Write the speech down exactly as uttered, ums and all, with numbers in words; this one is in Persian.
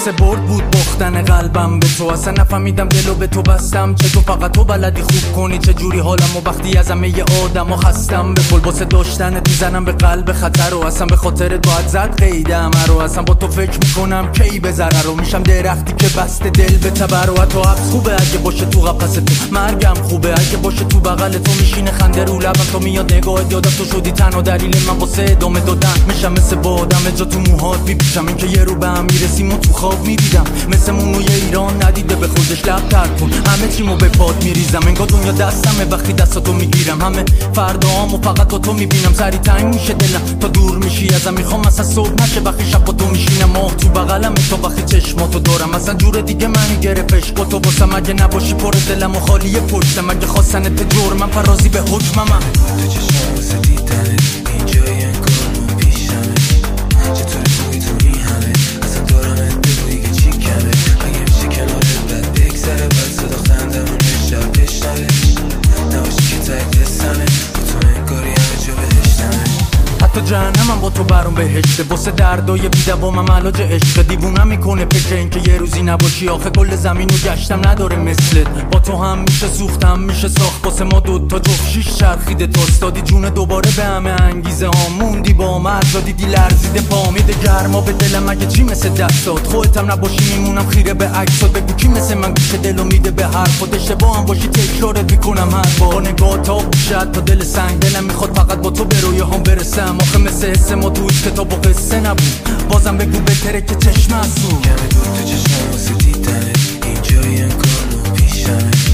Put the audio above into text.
مثل برد بود باختن قلبم به تو. اصلا نفهمیدم دلو به تو بستم، چه تو فقط تو بلدی خوب کنی چه جوری حالم و وقتی از همه آدم ها خستم. به پل واسه داشتنت میزنم به قلب خطر و اصلا به خاطرت باید زد قیدم رو. اصلا با تو فکر میکنم کی به ضرر رو میشم درختی که بسته دل به تبر. و تو حبس خوبه اگه باشه تو قفس تو، مرگم خوبه اگه باشه تو بغل تو. میشینه خنده رو لبم تو میاد نگاهت یادم تو شدی تنها دلیل من واسه ادامه دادن. میشم مثل بادم جا تو موهات میپیچم، این که یه رو به هم میرسیم و تو خواب میدیدم. مثل مونوی ایران ندیده به خودش لب تر کن، همه چیمو به پات میریزم انگار دنیا دستمه وقتی دستاتو میگیرم. همه فرداهامو فقط تو تو میبینم، سری تنگ میشه دلم تا دور میشی ازم. میخوام مثلا صبح نشه وقتی شب با تو میشینم، ماه تو بغلم تو وقتی چشماتو دارم. اصلا جور دیگه منی گرفتش با تو واسم، اگه نباشی پر دلم و خالی پشتم. اگه خواستنت جرمم فرازی به حکمم. تو چشم واسه دیدنت اینجایی انگار پیشمه، چطوری خوبی تو این همه اصلا دارمت بگو دیگه چی کمه. اگه میشه کنارت بد بگذره بعد صدا خندمون شب بشنوه، نباشی که تایی دستمه با تو انگاری همه جا بهشتمه. حتی جهنمم با تو برام بهشته، واسه دردای بی‌دوامم علاج عشق. دیوونم میکنه فکر این که یه روزی نباشی، آخه کل زمینو گشتم نداره مثلت. با تو هم میشه سوختم میشه ساخت، واسه ما دوتا جفت شیش چرخیده تا استادی جون دوباره به همه انگیزه ها. موندی با مرزا دیدی لرزیده پا میده گرما به دلم اگه چی مثل دستات. خودتم نباشی میمونم خیره به عکسات، بگو کی مثل من گوش دلو میده به حرفات. اشتباه هم باشی تکرارت میکنم هر بار، نگاه تا شاید تا دل سنگ. دلم میخواد فقط با تو به رویاهام برسم، آخه مثل حس ما تو هیچ کتاب و قصه نبود. بازم بگو بهتره که چشم هستون کمه دور تو چشم واسه دیدنت اینجایی انگار پیشمه،